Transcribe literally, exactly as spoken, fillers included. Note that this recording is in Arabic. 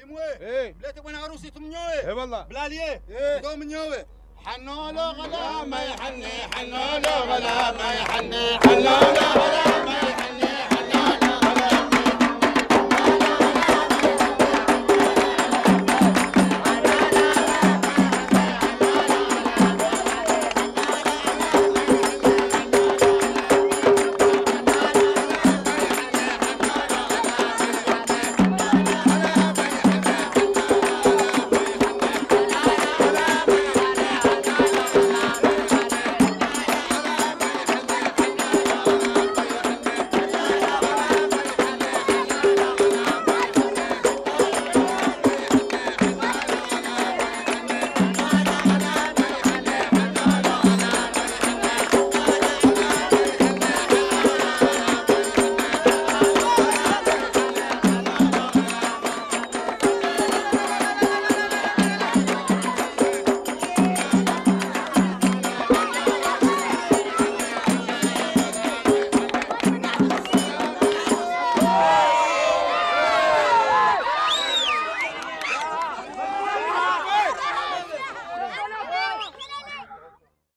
يموي ايه بلا تبغى عروسي تمنيوي اي والله بلا ليه ايه دو منيوي حنولو غلا ما يحني حنولو غلا ما يحني حنولو غلا